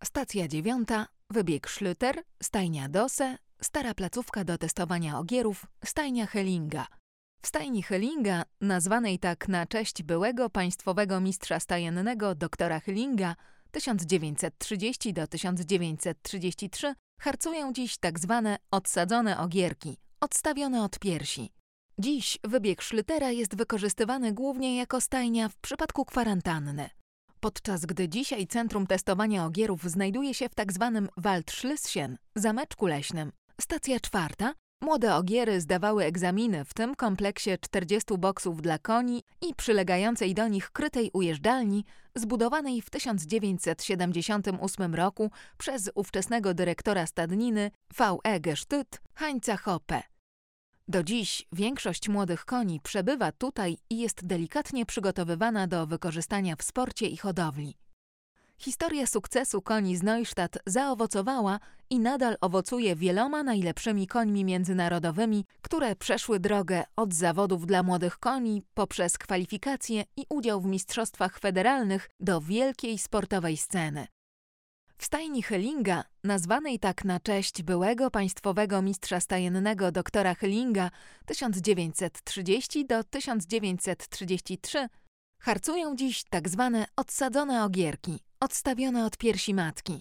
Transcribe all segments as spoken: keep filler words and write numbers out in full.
Stacja dziewiąta, wybieg Schlüter, stajnia Dose, stara placówka do testowania ogierów, stajnia Hellinga. W stajni Hellinga, nazwanej tak na cześć byłego państwowego mistrza stajennego doktora Hellinga tysiąc dziewięćset trzydziesty do tysiąc dziewięćset trzydziestego trzeciego, harcują dziś tak zwane odsadzone ogierki, odstawione od piersi. Dziś wybieg Schlütera jest wykorzystywany głównie jako stajnia w przypadku kwarantanny. Podczas gdy dzisiaj centrum testowania ogierów znajduje się w tak zwanym Waldschlösschen, zameczku leśnym. Stacja czwarta. Młode ogiery zdawały egzaminy w tym kompleksie czterdziestu boksów dla koni i przylegającej do nich krytej ujeżdżalni, zbudowanej w tysiąc dziewięćset siedemdziesiątym ósmym roku przez ówczesnego dyrektora stadniny V E Gestüt Heinza Hoppe. Do dziś większość młodych koni przebywa tutaj i jest delikatnie przygotowywana do wykorzystania w sporcie i hodowli. Historia sukcesu koni z Neustadt zaowocowała i nadal owocuje wieloma najlepszymi końmi międzynarodowymi, które przeszły drogę od zawodów dla młodych koni poprzez kwalifikacje i udział w mistrzostwach federalnych do wielkiej sportowej sceny. W stajni Hellinga, nazwanej tak na cześć byłego państwowego mistrza stajennego doktora Hellinga tysiąc dziewięćset trzydziesty do tysiąc dziewięćset trzydziestego trzeciego, harcują dziś tak zwane odsadzone ogierki, odstawione od piersi matki.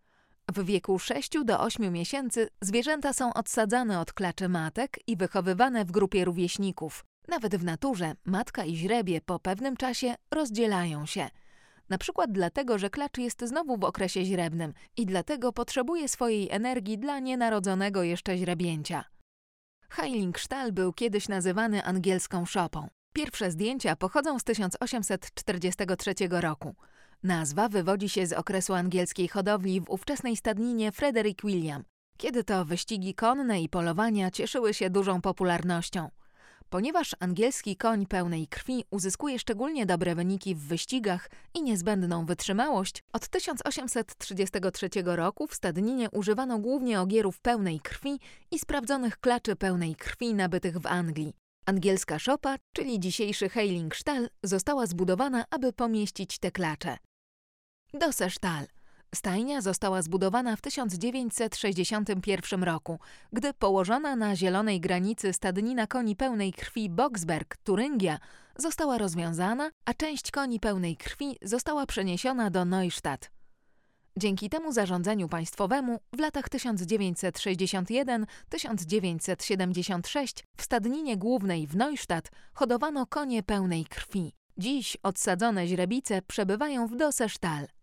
W wieku sześciu do ośmiu miesięcy zwierzęta są odsadzane od klaczy matek i wychowywane w grupie rówieśników. Nawet w naturze matka i źrebie po pewnym czasie rozdzielają się. Na przykład dlatego, że klacz jest znowu w okresie źrebnym i dlatego potrzebuje swojej energii dla nienarodzonego jeszcze źrebięcia. Heiligenstall był kiedyś nazywany angielską szopą. Pierwsze zdjęcia pochodzą z tysiąc osiemset czterdziestego trzeciego roku. Nazwa wywodzi się z okresu angielskiej hodowli w ówczesnej stadninie Frederick William, kiedy to wyścigi konne i polowania cieszyły się dużą popularnością. Ponieważ angielski koń pełnej krwi uzyskuje szczególnie dobre wyniki w wyścigach i niezbędną wytrzymałość, od tysiąc osiemset trzydziestego trzeciego roku w stadninie używano głównie ogierów pełnej krwi i sprawdzonych klaczy pełnej krwi nabytych w Anglii. Angielska szopa, czyli dzisiejszy Heiligenstall, została zbudowana, aby pomieścić te klacze. Dose Stall. Stajnia została zbudowana w tysiąc dziewięćset sześćdziesiątym pierwszym roku, gdy położona na zielonej granicy stadnina koni pełnej krwi Boxberg, Turyngia, została rozwiązana, a część koni pełnej krwi została przeniesiona do Neustadt. Dzięki temu zarządzeniu państwowemu w latach tysiąc dziewięćset sześćdziesiątym pierwszym do tysiąc dziewięćset siedemdziesiątego trzeciego w stadninie głównej w Neustadt hodowano konie pełnej krwi. Dziś odsadzone źrebice przebywają w Dose Stall.